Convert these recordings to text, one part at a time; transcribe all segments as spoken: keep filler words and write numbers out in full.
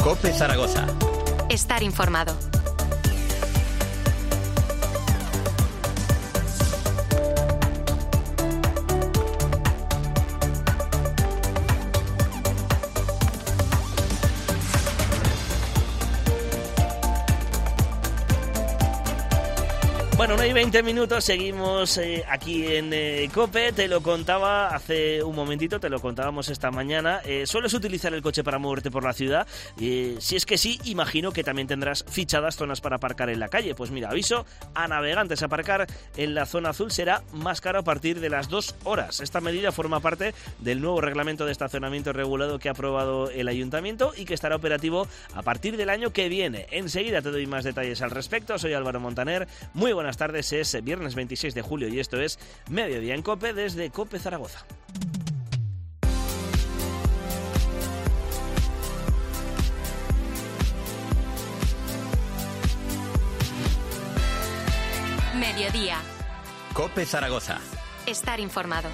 COPE Zaragoza. Estar informado. Bueno, una y veinte minutos, seguimos eh, aquí en eh, COPE. Te lo contaba hace un momentito, te lo contábamos esta mañana. Eh, ¿Sueles utilizar el coche para moverte por la ciudad? Eh, si es que sí, imagino que también tendrás fichadas zonas para aparcar en la calle. Pues mira, aviso a navegantes: aparcar en la zona azul será más caro a partir de las dos horas. Esta medida forma parte del nuevo reglamento de estacionamiento regulado que ha aprobado el Ayuntamiento y que estará operativo a partir del año que viene. Enseguida te doy más detalles al respecto. Soy Álvaro Montaner. Muy buenas Buenas tardes, es viernes veintiséis de julio y esto es Mediodía en COPE desde COPE Zaragoza. Mediodía. COPE Zaragoza. Estar informado.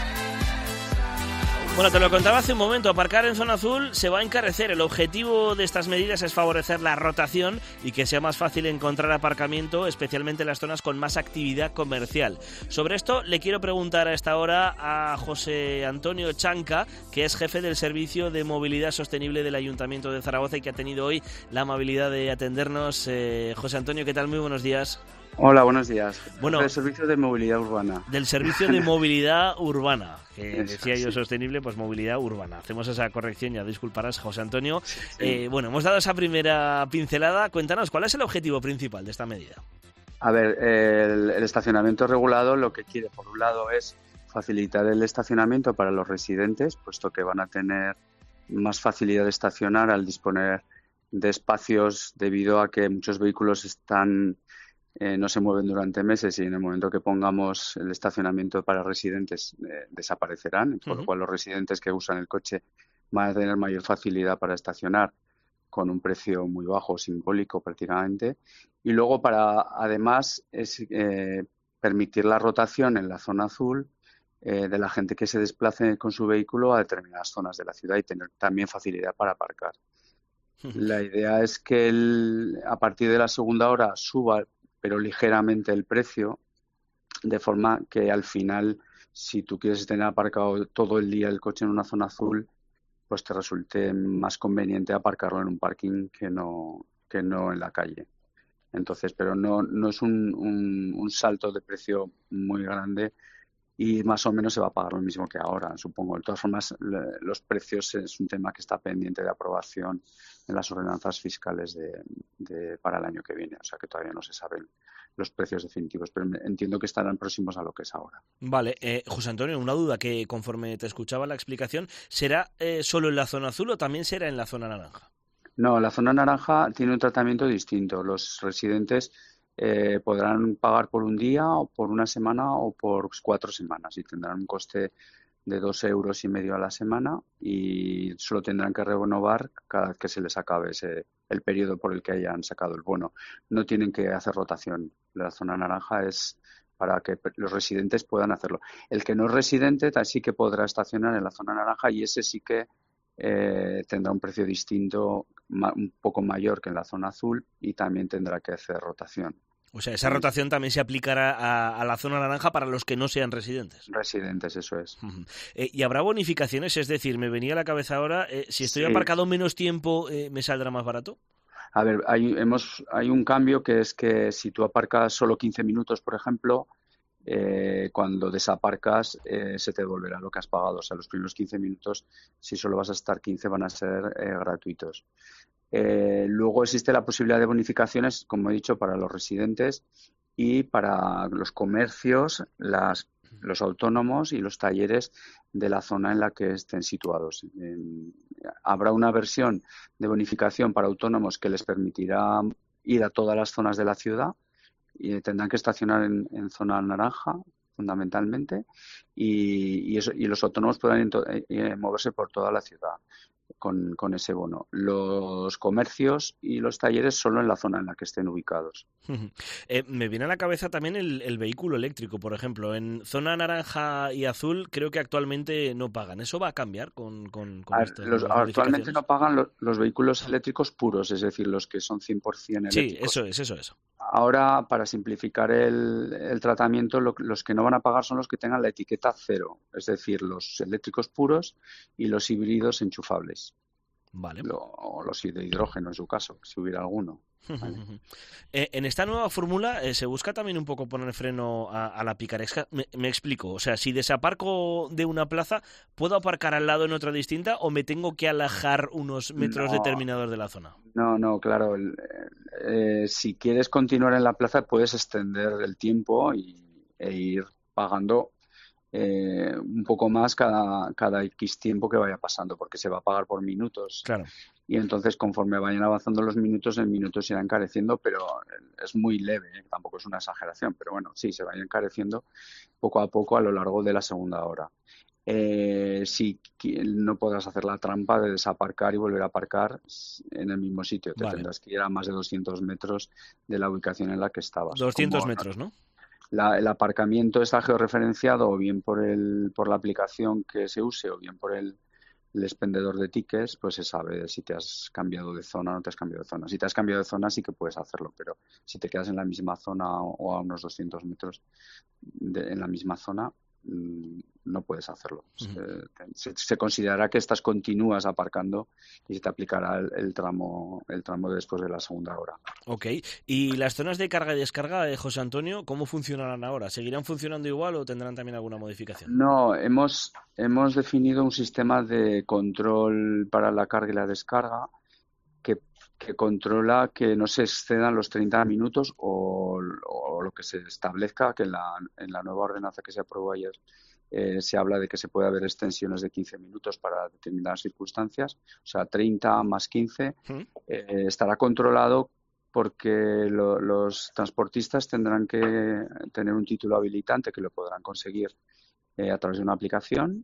Bueno, te lo contaba hace un momento, aparcar en zona azul se va a encarecer. El objetivo de estas medidas es favorecer la rotación y que sea más fácil encontrar aparcamiento, especialmente en las zonas con más actividad comercial. Sobre esto le quiero preguntar a esta hora a José Antonio Chanca, que es jefe del Servicio de Movilidad Sostenible del Ayuntamiento de Zaragoza y que ha tenido hoy la amabilidad de atendernos. Eh, José Antonio, ¿qué tal? Muy buenos días. Hola, buenos días. Bueno, del Servicio de Movilidad Urbana. Del Servicio de Movilidad Urbana, que Eso, decía yo sí. Sostenible, pues movilidad urbana. Hacemos esa corrección, ya disculparás, José Antonio. Sí, sí. Eh, bueno, hemos dado esa primera pincelada. Cuéntanos, ¿cuál es el objetivo principal de esta medida? A ver, el, el estacionamiento regulado lo que quiere, por un lado, es facilitar el estacionamiento para los residentes, puesto que van a tener más facilidad de estacionar al disponer de espacios debido a que muchos vehículos están... Eh, no se mueven durante meses y en el momento que pongamos el estacionamiento para residentes eh, desaparecerán, por Uh-huh. lo cual los residentes que usan el coche van a tener mayor facilidad para estacionar con un precio muy bajo, simbólico prácticamente. Y luego para, además, es eh, permitir la rotación en la zona azul eh, de la gente que se desplace con su vehículo a determinadas zonas de la ciudad y tener también facilidad para aparcar. Uh-huh. La idea es que el, a partir de la segunda hora suba pero ligeramente el precio, de forma que al final, si tú quieres tener aparcado todo el día el coche en una zona azul, pues te resulte más conveniente aparcarlo en un parking que no, que no en la calle. Entonces, pero no, no es un, un, un salto de precio muy grande y más o menos se va a pagar lo mismo que ahora, supongo. De todas formas, le, los precios es un tema que está pendiente de aprobación en las ordenanzas fiscales de, de, para el año que viene. O sea que todavía no se saben los precios definitivos, pero entiendo que estarán próximos a lo que es ahora. Vale, eh, José Antonio, una duda que conforme te escuchaba la explicación, ¿será eh, solo en la zona azul o también será en la zona naranja? No, la zona naranja tiene un tratamiento distinto. Los residentes Eh, podrán pagar por un día o por una semana o por cuatro semanas y tendrán un coste de dos euros y medio a la semana y solo tendrán que renovar cada vez que se les acabe ese, el periodo por el que hayan sacado el bono. No tienen que hacer rotación. La zona naranja es para que los residentes puedan hacerlo. El que no es residente sí que podrá estacionar en la zona naranja y ese sí que Eh, tendrá un precio distinto, ma, un poco mayor que en la zona azul y también tendrá que hacer rotación. O sea, esa rotación también se aplicará a, a la zona naranja para los que no sean residentes. Residentes, eso es. Uh-huh. Eh, ¿Y habrá bonificaciones? Es decir, me venía a la cabeza ahora, eh, si estoy Sí. aparcado menos tiempo, eh, ¿me saldrá más barato? A ver, hay, hemos, hay un cambio que es que si tú aparcas solo quince minutos, por ejemplo, Eh, cuando desaparcas eh, se te devolverá lo que has pagado. O sea, los primeros quince minutos, si solo vas a estar quince, van a ser eh, gratuitos. Eh, luego existe la posibilidad de bonificaciones, como he dicho, para los residentes y para los comercios, las, los autónomos y los talleres de la zona en la que estén situados. Eh, habrá una versión de bonificación para autónomos que les permitirá ir a todas las zonas de la ciudad y tendrán que estacionar en, en zona naranja fundamentalmente y, y, eso, y los autónomos podrán eh, moverse por toda la ciudad. con, con ese bono. Los comercios y los talleres solo en la zona en la que estén ubicados. Eh, me viene a la cabeza también el, el vehículo eléctrico, por ejemplo. En zona naranja y azul creo que actualmente no pagan. ¿Eso va a cambiar con, con, con A ver, estas los, nuevas actualmente modificaciones? no pagan los, los vehículos eléctricos puros, es decir, los que son cien por ciento Sí, eléctricos. eso es, eso es. Ahora, para simplificar el, el tratamiento, lo- los que no van a pagar son los que tengan la etiqueta cero, es decir, los eléctricos puros y los híbridos enchufables, Vale. lo- o los de hidrógeno en su caso, si hubiera alguno. ¿Vale? Eh, en esta nueva fórmula eh, se busca también un poco poner freno a, a la picaresca. Me, me explico. O sea, si desaparco de una plaza, ¿puedo aparcar al lado en otra distinta o me tengo que alejar unos metros No, determinados de la zona? no, no, claro. el- eh, si quieres continuar en la plaza, puedes extender el tiempo y, e ir pagando eh, un poco más cada, cada X tiempo que vaya pasando, porque se va a pagar por minutos. Claro. Y entonces, conforme vayan avanzando los minutos, el minuto se irá encareciendo, pero es muy leve, ¿eh? Tampoco es una exageración, pero bueno, sí, se va a ir encareciendo poco a poco a lo largo de la segunda hora. Eh, si qui- no podrás hacer la trampa de desaparcar y volver a aparcar en el mismo sitio, te Vale. tendrás que ir a más de doscientos metros de la ubicación en la que estabas. doscientos Como metros, ¿no? la- el aparcamiento está georreferenciado o bien por el, por la aplicación que se use o bien por el, el expendedor de tickets, pues se sabe si te has cambiado de zona o no te has cambiado de zona. Si te has cambiado de zona sí que puedes hacerlo, pero si te quedas en la misma zona o, o a unos doscientos metros de- en la misma zona, mm, no puedes hacerlo. Ujú. Se, se- se considerará que estás continúas aparcando y se te aplicará el, el tramo el tramo después de la segunda hora. Ok. ¿Y las zonas de carga y descarga, eh, José Antonio, cómo funcionarán ahora? ¿Seguirán funcionando igual o tendrán también alguna modificación? No, hemos, hemos definido un sistema de control para la carga y la descarga que, que controla que no se excedan los treinta minutos o, o lo que se establezca, que en la, en la nueva ordenanza que se aprobó ayer eh, se habla de que se puede haber extensiones de quince minutos para determinadas circunstancias, o sea, treinta más quince, ¿Mm? eh, estará controlado porque lo- los transportistas tendrán que tener un título habilitante que lo podrán conseguir eh, a través de una aplicación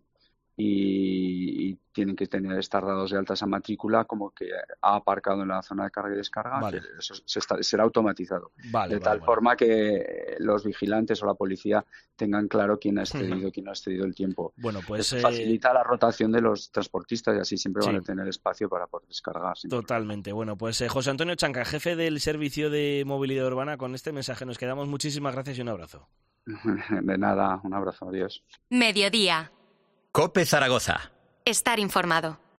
y, y tienen que tener estar dados de alta esa matrícula como que ha aparcado en la zona de carga y descarga, Vale. que eso se está- será automatizado. Vale, de vale, tal vale. forma que los vigilantes o la policía tengan claro quién ha excedido, quién no ha excedido el tiempo. Bueno, pues Esto eh, facilita la rotación de los transportistas y así siempre van sí. a tener espacio para poder descargar. sin problema. Totalmente. Bueno, pues eh, José Antonio Chanca, jefe del Servicio de Movilidad Urbana, con este mensaje nos quedamos. Muchísimas gracias y un abrazo. De nada, un abrazo, adiós. Mediodía. COPE Zaragoza. Estar informado.